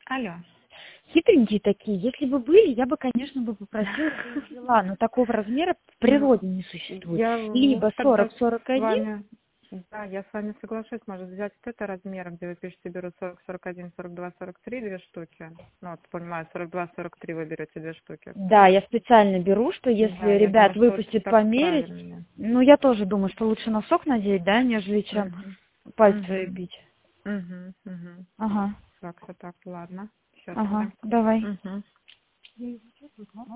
Алло. Хитренькие такие. Если бы были, я бы, конечно, попросила, бы их взяла, но такого размера в природе не существует. Я Либо тогда с 40-41. да, я с вами соглашусь, может взять вот это размером, где вы пишете, беру 40, 41, 42, 43, две штуки. Ну, вот, понимаю, 42, 43 вы берете две штуки. Да, я специально беру, что если Да, я ребят думаю, что вот выпустит так померить, правильнее. ну, я тоже думаю, что лучше носок надеть, да, нежели чем Мгм. пальцы Мгм. бить. Мгм. Мгм. Ага, Так, ладно. Сейчас ага, тогда. давай. Мгм.